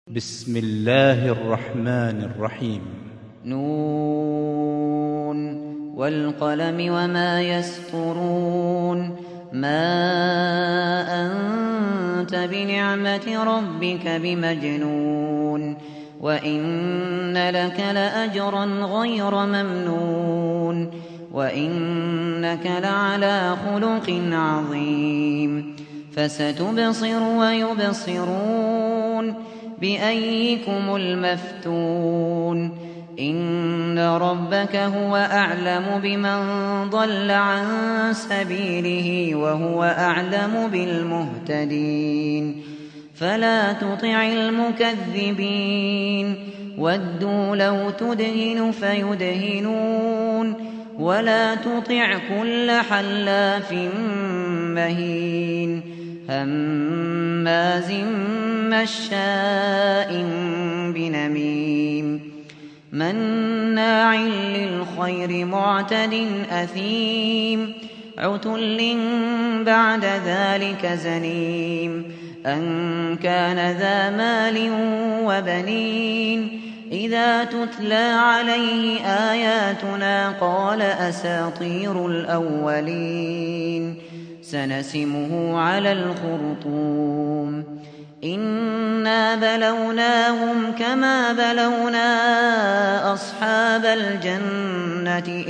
بسم الله الرحمن الرحيم. نون والقلم وما يسطرون. ما أنت بنعمة ربك بمجنون وإن لك لأجرا غير ممنون وإنك لعلى خلق عظيم. فستبصر ويبصرون بأيكم المفتون. إن ربك هو أعلم بمن ضل عن سبيله وهو أعلم بالمهتدين. فلا تطع المكذبين ودوا لو تدهن فيدهنون ولا تطع كل حلاف مهين هماز مشاء بنميم مناع للخير معتد أثيم عتل بعد ذلك زنيم أن كان ذا مال وبنين إذا تتلى عليه آياتنا قال أساطير الأولين سنسمه على الخرطوم. إنا بلوناهم كما بلونا أصحاب الجنة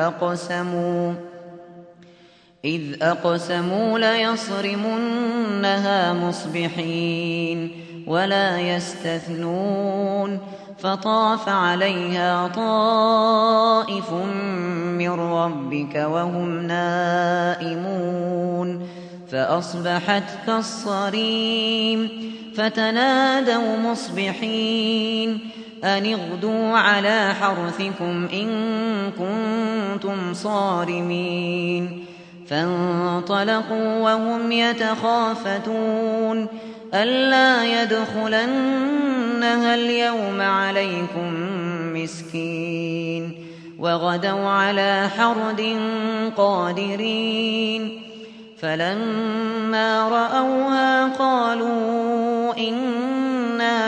إذ أقسموا ليصرمنها مصبحين ولا يستثنون فطاف عليها طائف من ربك وهم نائمون فأصبحت كالصريم فتنادوا مصبحين أن اغدوا على حرثكم إن كنتم صارمين. فانطلقوا وهم يتخافتون ألا يدخلنها اليوم عليكم مسكين وغدوا على حرد قادرين. فلما رأوها قالوا إنا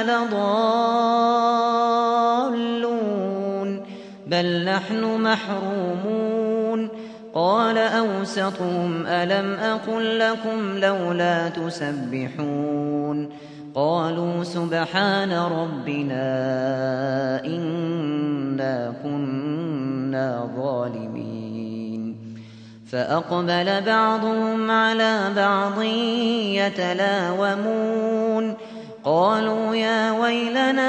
لضالون بل نحن محرومون. قال أوسطهم ألم أقل لكم لولا تسبحون قالوا سبحان ربنا إنا كنا ظالمين. فأقبل بعضهم على بعض يتلاومون قالوا يا ويلنا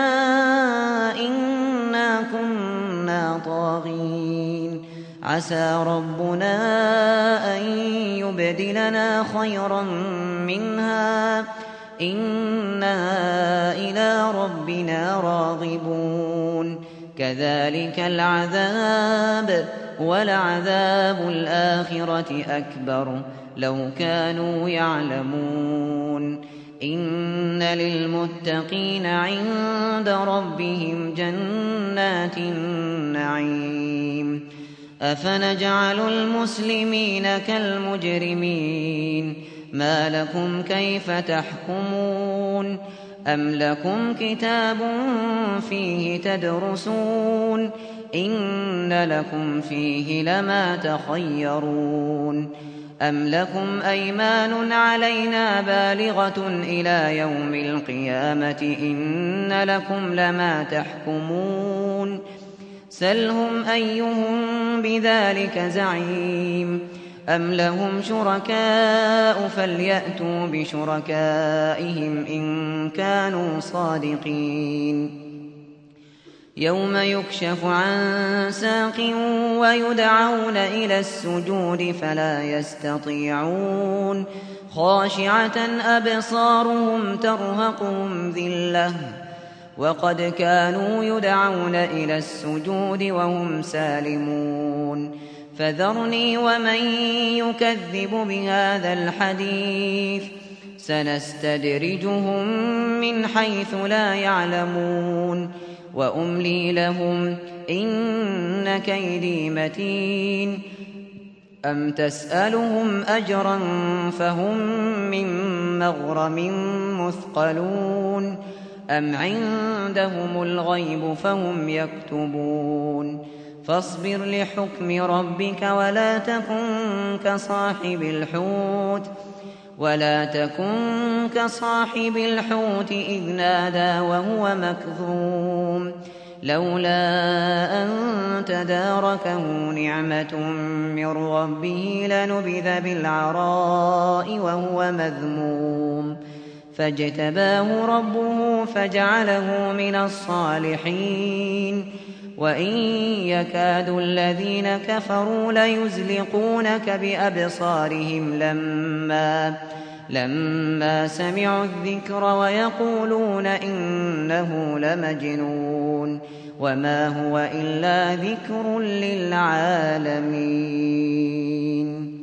إنا كنا طاغين عسى ربنا أن يبدلنا خيرا منها إنا إلى ربنا راغبون. كذلك العذاب ولعذاب الآخرة أكبر لو كانوا يعلمون. إن للمتقين عند ربهم جنات النعيم. أفنجعل المسلمين كالمجرمين ما لكم كيف تحكمون أم لكم كتاب فيه تدرسون إن لكم فيه لما تخيرون أم لكم أيمان علينا بالغة إلى يوم القيامة إن لكم لما تحكمون. سلهم أيهم بذلك زعيم أم لهم شركاء فليأتوا بشركائهم إن كانوا صادقين. يوم يكشف عن ساق ويدعون إلى السجود فلا يستطيعون خاشعة أبصارهم ترهقهم ذلة وقد كانوا يدعون إلى السجود وهم سالمون. فذرني ومن يكذب بهذا الحديث سنستدرجهم من حيث لا يعلمون وأملي لهم إن كيدي متين. أم تسألهم أجرا فهم من مغرم مثقلون أم عندهم الغيب فهم يكتبون فاصبر لحكم ربك ولا تكن كصاحب الحوت إذ نادى وهو مكظوم لولا أن تداركه نعمة من ربه لنبذ بالعراء وهو مذموم فاجتباه ربه فجعله من الصالحين وإن يكاد الذين كفروا ليزلقونك بأبصارهم لما سمعوا الذكر ويقولون إنه لمجنون وما هو إلا ذكر للعالمين.